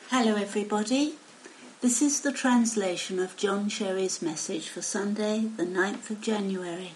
Hello everybody, this is the translation of John Sherry's message for Sunday the 9th of January.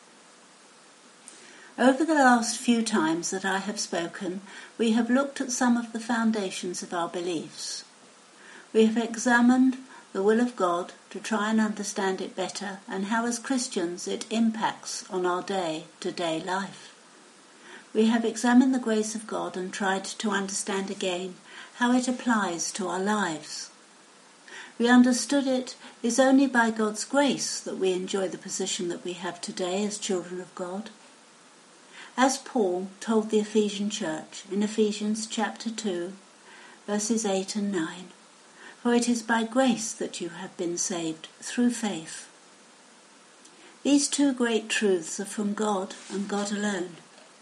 Over the last few times that I have spoken, we have looked at some of the foundations of our beliefs. We have examined the will of God to try and understand it better and how as Christians it impacts on our day-to-day life. We have examined the grace of God and tried to understand again how it applies to our lives. We understood it is only by God's grace that we enjoy the position that we have today as children of God. As Paul told the Ephesian church in Ephesians chapter 2, verses 8 and 9, "For it is by grace that you have been saved, through faith." These two great truths are from God and God alone.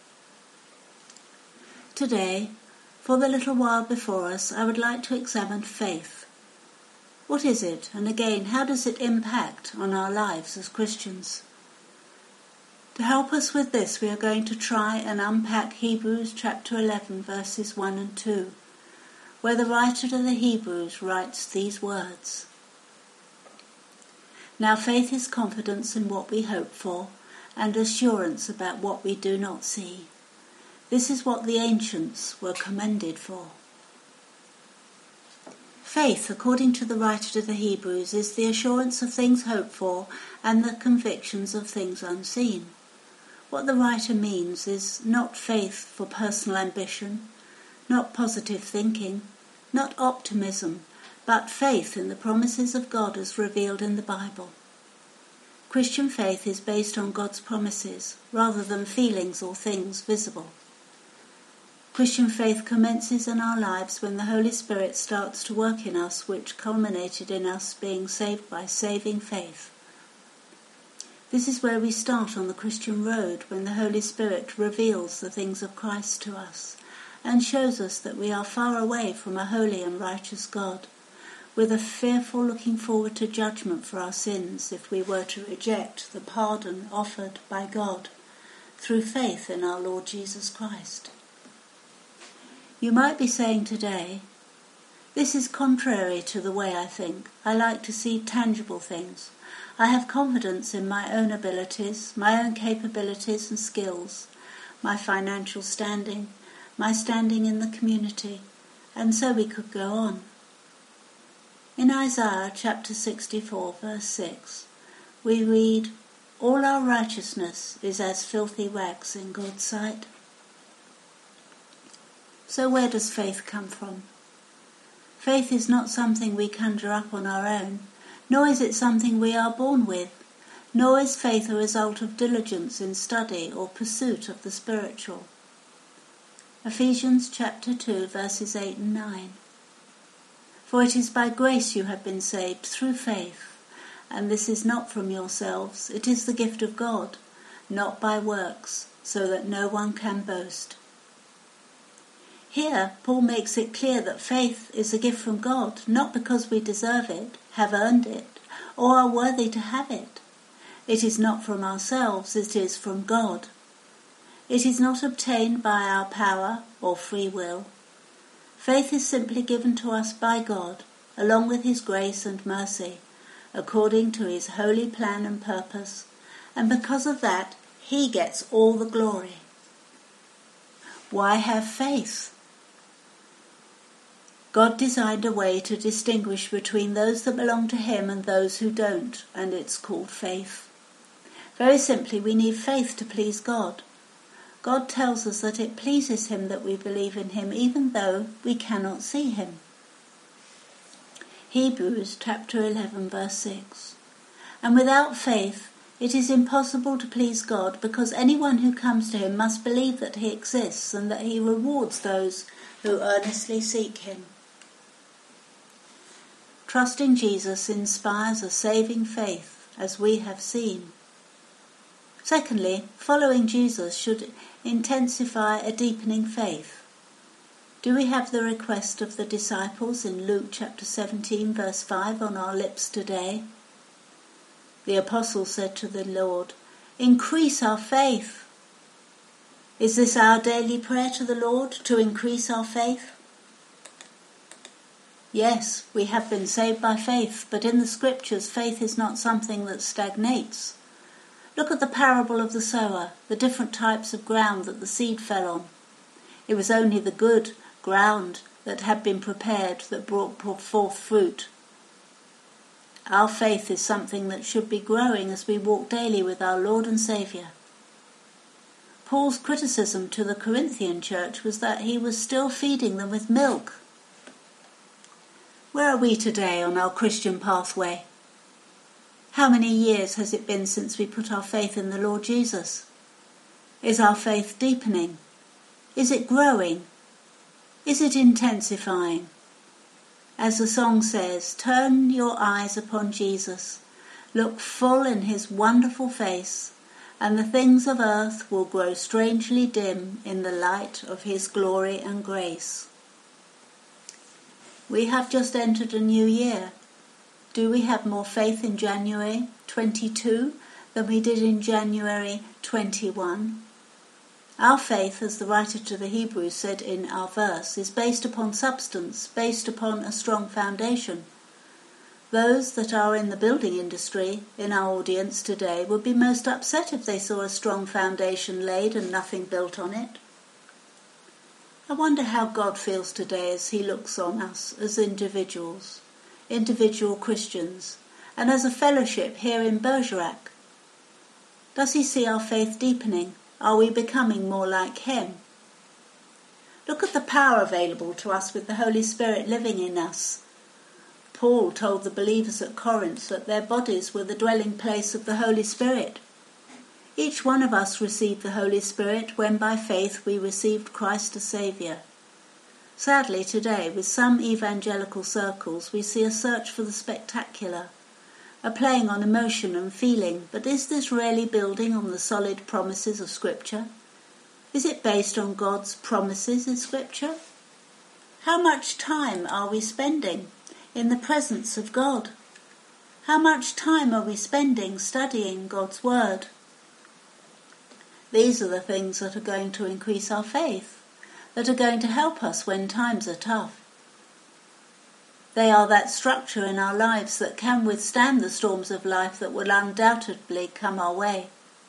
Today, for the little while before us, I would like to examine faith. What is it? And again, how does it impact on our lives as Christians? To help us with this, we are going to try and unpack Hebrews chapter 11, verses 1 and 2, where the writer to the Hebrews writes these words. "Now faith is confidence in what we hope for, and assurance about what we do not see. This is what the ancients were commended for." Faith, according to the writer to the Hebrews, is the assurance of things hoped for and the convictions of things unseen. What the writer means is not faith for personal ambition, not positive thinking, not optimism, but faith in the promises of God as revealed in the Bible. Christian faith is based on God's promises rather than feelings or things visible. Christian faith commences in our lives when the Holy Spirit starts to work in us, which culminated in us being saved by saving faith. This is where we start on the Christian road, when the Holy Spirit reveals the things of Christ to us and shows us that we are far away from a holy and righteous God, with a fearful looking forward to judgment for our sins if we were to reject the pardon offered by God through faith in our Lord Jesus Christ. You might be saying today, "This is contrary to the way I think. I like to see tangible things. I have confidence in my own abilities, my own capabilities and skills, my financial standing, my standing in the community," and so we could go on. In Isaiah chapter 64, verse 6, we read, "All our righteousness is as filthy rags in God's sight." So where does faith come from? Faith is not something we conjure up on our own, nor is it something we are born with, nor is faith a result of diligence in study or pursuit of the spiritual. Ephesians chapter 2, verses 8 and 9. "For it is by grace you have been saved through faith, and this is not from yourselves, it is the gift of God, not by works, so that no one can boast." Here, Paul makes it clear that faith is a gift from God, not because we deserve it, have earned it, or are worthy to have it. It is not from ourselves, it is from God. It is not obtained by our power or free will. Faith is simply given to us by God, along with his grace and mercy, according to his holy plan and purpose, and because of that, he gets all the glory. Why have faith? God designed a way to distinguish between those that belong to him and those who don't, and it's called faith. Very simply, we need faith to please God. God tells us that it pleases him that we believe in him even though we cannot see him. Hebrews chapter 11, verse 6. "And without faith it is impossible to please God, because anyone who comes to him must believe that he exists and that he rewards those who earnestly seek him." Trusting Jesus inspires a saving faith, as we have seen. Secondly, following Jesus should intensify a deepening faith. Do we have the request of the disciples in Luke chapter 17, verse 5 on our lips today? The apostle said to the Lord, "Increase our faith." Is this our daily prayer to the Lord, to increase our faith? Yes, we have been saved by faith, but in the Scriptures faith is not something that stagnates. Look at the parable of the sower, the different types of ground that the seed fell on. It was only the good ground that had been prepared that brought forth fruit. Our faith is something that should be growing as we walk daily with our Lord and Saviour. Paul's criticism to the Corinthian church was that he was still feeding them with milk. Where are we today on our Christian pathway? How many years has it been since we put our faith in the Lord Jesus? Is our faith deepening? Is it growing? Is it intensifying? As the song says, turn your eyes upon Jesus, look full in his wonderful face, and the things of earth will grow strangely dim in the light of his glory and grace. We have just entered a new year. Do we have more faith in January 22 than we did in January 21? Our faith, as the writer to the Hebrews said in our verse, is based upon substance, based upon a strong foundation. Those that are in the building industry in our audience today would be most upset if they saw a strong foundation laid and nothing built on it. I wonder how God feels today as he looks on us as individuals, individual Christians, and as a fellowship here in Bergerac. Does he see our faith deepening? Are we becoming more like him? Look at the power available to us with the Holy Spirit living in us. Paul told the believers at Corinth that their bodies were the dwelling place of the Holy Spirit. Each one of us received the Holy Spirit when by faith we received Christ as Saviour. Sadly today, with some evangelical circles, we see a search for the spectacular, a playing on emotion and feeling, but is this really building on the solid promises of Scripture? Is it based on God's promises in Scripture? How much time are we spending in the presence of God? How much time are we spending studying God's Word? These are the things that are going to increase our faith, that are going to help us when times are tough. They are that structure in our lives that can withstand the storms of life that will undoubtedly come our way.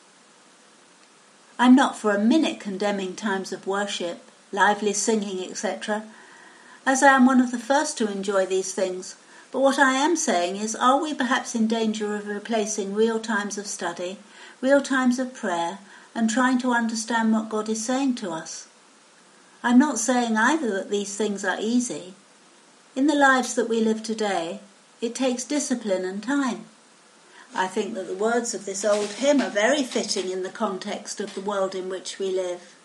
I'm not for a minute condemning times of worship, lively singing, etc., as I am one of the first to enjoy these things, but what I am saying is, are we perhaps in danger of replacing real times of study, real times of prayer, and trying to understand what God is saying to us? I'm not saying either that these things are easy. In the lives that we live today, it takes discipline and time. I think that the words of this old hymn are very fitting in the context of the world in which we live.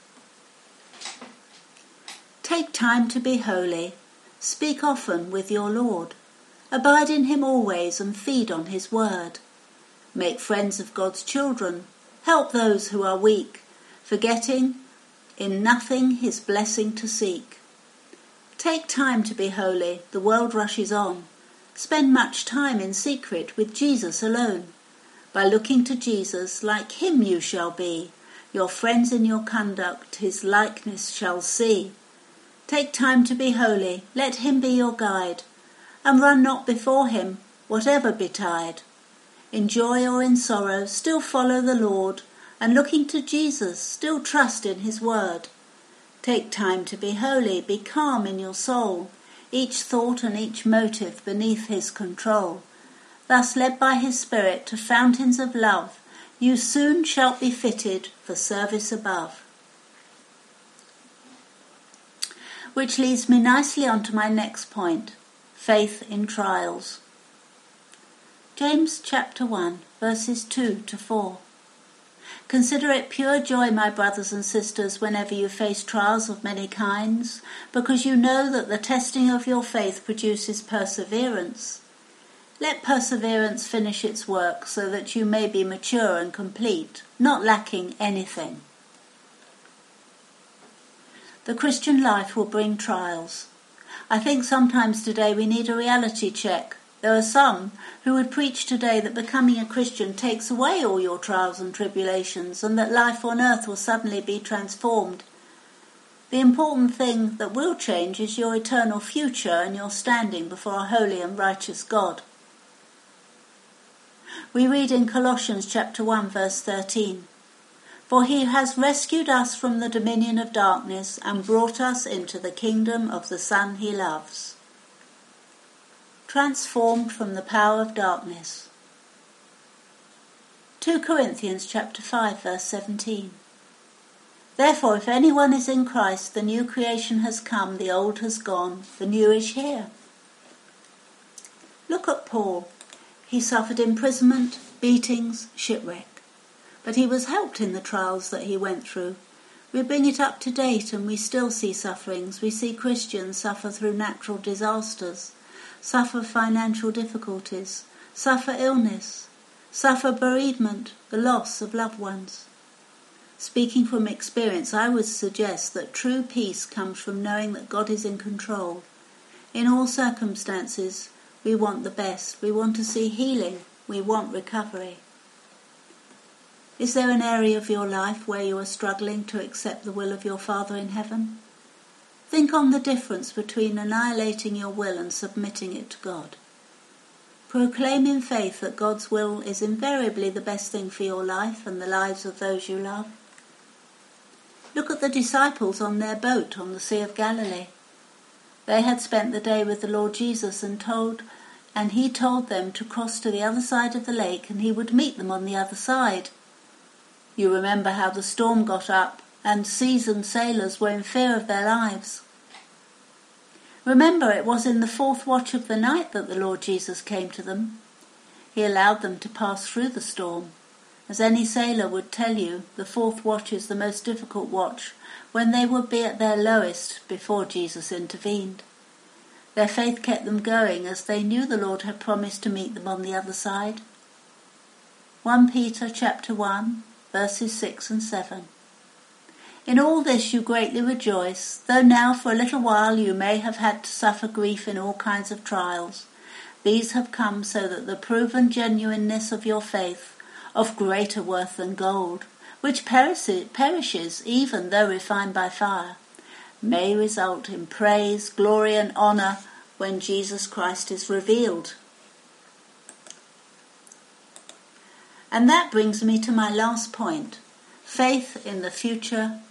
Take time to be holy. Speak often with your Lord. Abide in him always and feed on his word. Make friends of God's children. Help those who are weak, forgetting in nothing his blessing to seek. Take time to be holy, the world rushes on. Spend much time in secret with Jesus alone. By looking to Jesus, like him you shall be. Your friends in your conduct his likeness shall see. Take time to be holy, let him be your guide. And run not before him, whatever betide. In joy or in sorrow, still follow the Lord, and looking to Jesus, still trust in his word. Take time to be holy, be calm in your soul, each thought and each motive beneath his control. Thus led by his Spirit to fountains of love, you soon shall be fitted for service above. Which leads me nicely on to my next point, faith in trials. James chapter 1, verses 2 to 4. Consider it pure joy, my brothers and sisters, whenever you face trials of many kinds, because you know that the testing of your faith produces perseverance. Let perseverance finish its work so that you may be mature and complete, not lacking anything. The Christian life will bring trials. I think sometimes today we need a reality check. There are some who would preach today that becoming a Christian takes away all your trials and tribulations and that life on earth will suddenly be transformed. The important thing that will change is your eternal future and your standing before a holy and righteous God. We read in Colossians chapter 1 verse 13, "For he has rescued us from the dominion of darkness and brought us into the kingdom of the Son he loves." Transformed from the power of darkness. 2 Corinthians chapter 5 verse 17. "Therefore, if anyone is in Christ, the new creation has come, the old has gone, the new is here." Look at Paul. He suffered imprisonment, beatings, shipwreck. But he was helped in the trials that he went through. We bring it up to date and we still see sufferings. We see Christians suffer through natural disasters, suffer financial difficulties, suffer illness, suffer bereavement, the loss of loved ones. Speaking from experience, I would suggest that true peace comes from knowing that God is in control. In all circumstances, we want the best. We want to see healing. We want recovery. Is there an area of your life where you are struggling to accept the will of your Father in heaven? Think on the difference between annihilating your will and submitting it to God. Proclaim in faith that God's will is invariably the best thing for your life and the lives of those you love. Look at the disciples on their boat on the Sea of Galilee. They had spent the day with the Lord Jesus and he told them to cross to the other side of the lake and he would meet them on the other side. You remember how the storm got up and seasoned sailors were in fear of their lives. Remember, it was in the 4th watch of the night that the Lord Jesus came to them. He allowed them to pass through the storm. As any sailor would tell you, the 4th watch is the most difficult watch, when they would be at their lowest before Jesus intervened. Their faith kept them going as they knew the Lord had promised to meet them on the other side. 1 Peter chapter 1, verses 6 and 7. "In all this you greatly rejoice, though now for a little while you may have had to suffer grief in all kinds of trials. These have come so that the proven genuineness of your faith, of greater worth than gold, which perishes even though refined by fire, may result in praise, glory and honour when Jesus Christ is revealed." And that brings me to my last point, faith in the future.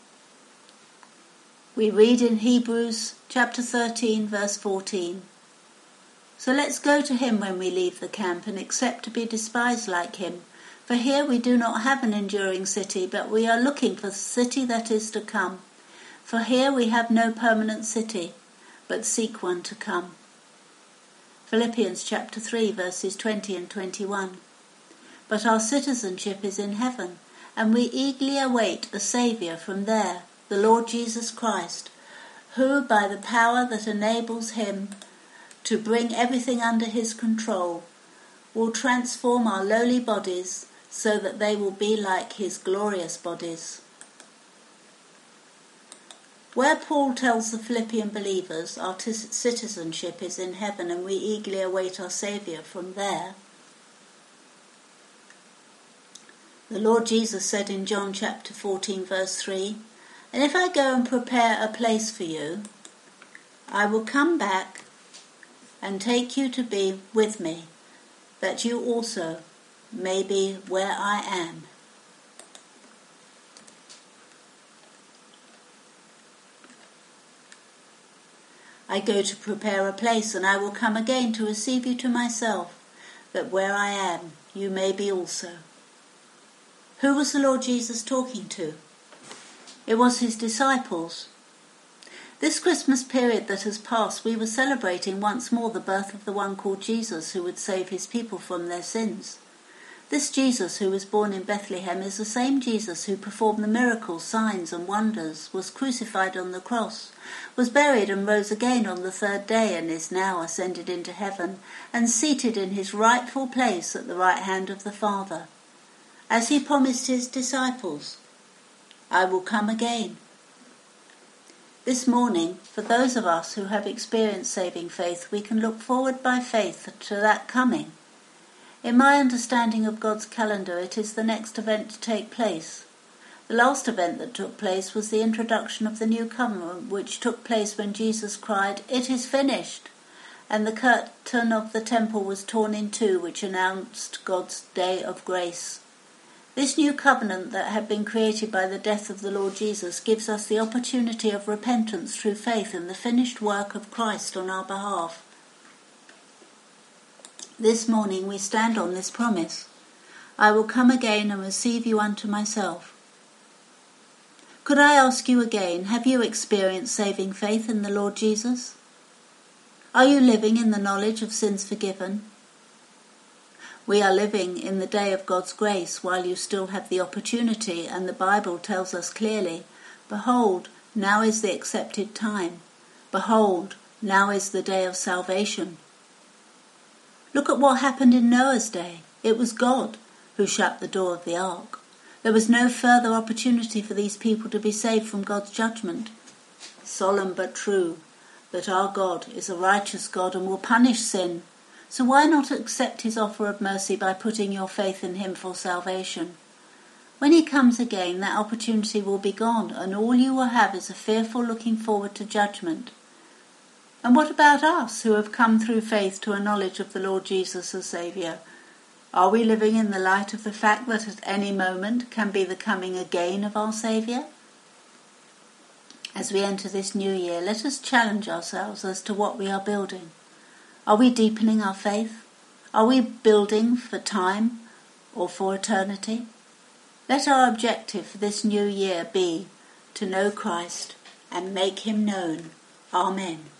We read in Hebrews chapter 13 verse 14. "So let's go to him when we leave the camp and accept to be despised like him. For here we do not have an enduring city, but we are looking for the city that is to come. For here we have no permanent city, but seek one to come." Philippians chapter 3 verses 20 and 21. "But our citizenship is in heaven, and we eagerly await a Saviour from there, the Lord Jesus Christ, who by the power that enables him to bring everything under his control, will transform our lowly bodies so that they will be like his glorious bodies." Where Paul tells the Philippian believers our citizenship is in heaven and we eagerly await our Saviour from there, the Lord Jesus said in John chapter 14 verse 3, "And if I go and prepare a place for you, I will come back and take you to be with me, that you also may be where I am." "I go to prepare a place, and I will come again to receive you to myself, that where I am, you may be also." Who was the Lord Jesus talking to? It was his disciples. This Christmas period that has passed, we were celebrating once more the birth of the one called Jesus, who would save his people from their sins. This Jesus who was born in Bethlehem is the same Jesus who performed the miracles, signs and wonders, was crucified on the cross, was buried and rose again on the 3rd day, and is now ascended into heaven and seated in his rightful place at the right hand of the Father. As he promised his disciples, "I will come again." This morning, for those of us who have experienced saving faith, we can look forward by faith to that coming. In my understanding of God's calendar, it is the next event to take place. The last event that took place was the introduction of the new covenant, which took place when Jesus cried, "It is finished," and the curtain of the temple was torn in two, which announced God's day of grace. This new covenant that had been created by the death of the Lord Jesus gives us the opportunity of repentance through faith in the finished work of Christ on our behalf. This morning we stand on this promise: I will come again and receive you unto myself. Could I ask you again, have you experienced saving faith in the Lord Jesus? Are you living in the knowledge of sins forgiven? We are living in the day of God's grace while you still have the opportunity, and the Bible tells us clearly, "Behold, now is the accepted time. Behold, now is the day of salvation." Look at what happened in Noah's day. It was God who shut the door of the ark. There was no further opportunity for these people to be saved from God's judgment. Solemn but true, that our God is a righteous God and will punish sin. So why not accept his offer of mercy by putting your faith in him for salvation? When he comes again, that opportunity will be gone, and all you will have is a fearful looking forward to judgment. And what about us who have come through faith to a knowledge of the Lord Jesus as Saviour? Are we living in the light of the fact that at any moment can be the coming again of our Saviour? As we enter this new year, let us challenge ourselves as to what we are building. Are we deepening our faith? Are we building for time or for eternity? Let our objective for this new year be to know Christ and make him known. Amen.